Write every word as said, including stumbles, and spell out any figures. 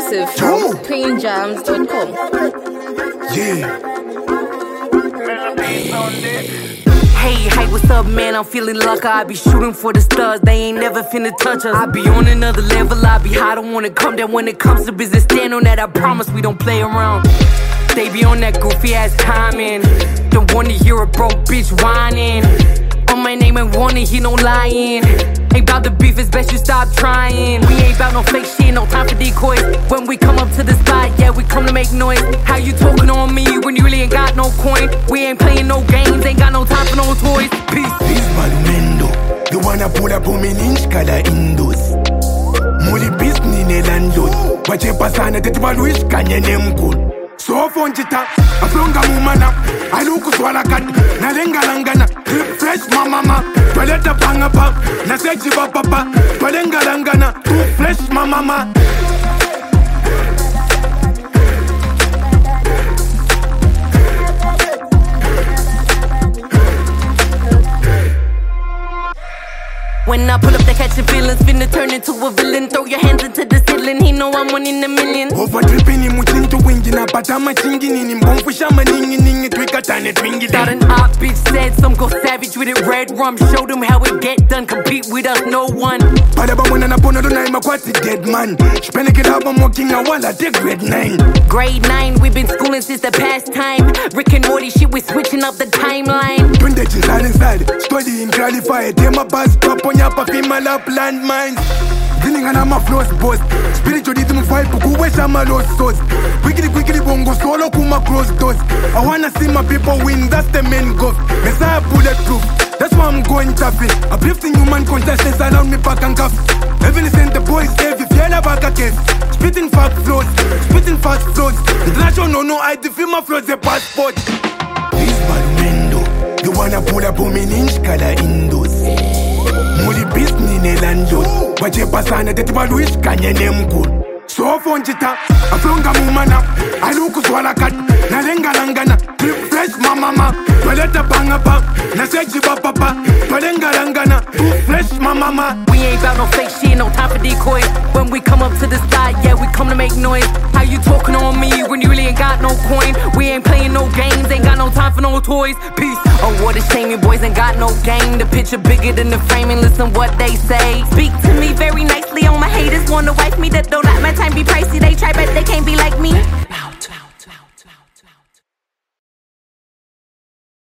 Exclusive from queen jams dot com. Yeah. Hey, hey, what's up, man? I'm feeling lucky. I be shooting for the stars, they ain't never finna touch us. I be on another level, I be high, don't wanna come down when it comes to business. Stand on that, I promise we don't play around. They be on that goofy ass timing. Don't wanna hear a broke bitch whining. On my name and wanna hear no lying. Ain't bout the beef, it's best you stop trying. We ain't bout no fake shit, no time for decoys. When we come up to the spot, yeah, we come to make noise. How you talking on me when you really ain't got no coin? We ain't playing no games, ain't got no time for no toys. Peace. This Balumendo, you wanna pull up on me ninja kala Indus. Muli bisni ne landot. Wache pasana tete baluish kanye nemkul. So fonchita, aflonga mumana. Aluku swala kat, nalenga langana. Drip fresh mama, toileta pangapa. Nasechi papa, toilenga langana. Too fresh mama. When I pull up, they catching feelings, finna turn into a villain. Throw your hands into the ceiling, he know I'm one in a million. Over dripping him with into winging, but I'm a chinging in him. Bone for shaman, ning, twigger, tiny twingy. Got an op bitch said, some go savage with it, red rum. Show them how it get done, compete with us, no one. But I'm one and a pono, I'm a quite dead man. Spending it up, I'm walking a wall, I take grade nine. Grade nine, we've been schooling since the past time. Rick and Morty shit, we switching up the timeline. Twin digits all inside, studying, qualified. Them a buzz, pop on your female up landmines. Grinning and I'm a floss boss. Spiritualism fight, Puku West, I'm a lost source. Wiggly, wiggly, bongo, solo, kuma close doors. I wanna see my people win, that's the main goal. Messiah bulletproof, that's why I'm going tapping. Uplifting human consciousness around me, pack and cuff. Heaven sent the boys, save if you're back a case. Spitting fast flows, spitting fast flows. International, no, no, I defeat my flows, the passport. This Balumendo, you wanna pull up on me, ninja kala Indus. Muli bisni ne landot. Wache pasana tete baluish kanye nemkul. So fonchita, aflonga mumana. Aluku swala kat, nalenga langana. Drip fresh mama, toileta pangapa. Nasechi papa, toilenga langana. Too fresh mama. We ain't bout no fake shit, no time for decoys. When we come up to the spot, yeah, we come to make noise. How you talking on me when you really ain't got no coin? We ain't playing no games, ain't got no time for no toys. Peace. Oh, what a shame you boys ain't got no game. The picture bigger than the frame and listen what they say. Speak to me very nicely on my haters. Wanna wife me that don't let my time be pricey. They try but they can't be like me.